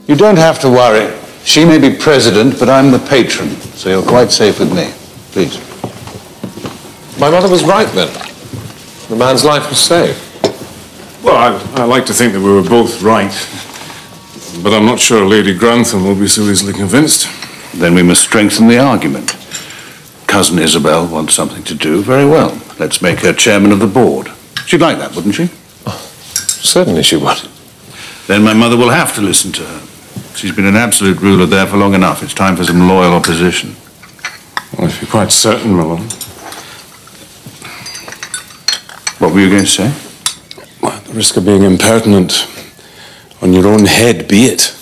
You don't have to worry. She may be president, but I'm the patron, so you're quite safe with me. Please. My mother was right, then. The man's life was saved. Well, I like to think that we were both right. But I'm not sure Lady Grantham will be so easily convinced. Then we must strengthen the argument. Cousin Isabel wants something to do. Very well. Let's make her chairman of the board. She'd like that, wouldn't she? Oh, certainly she would. Then my mother will have to listen to her. She's been an absolute ruler there for long enough. It's time for some loyal opposition. Well, if you're quite certain, Malone. What were you going to say? Well, at the risk of being impertinent, on your own head be it.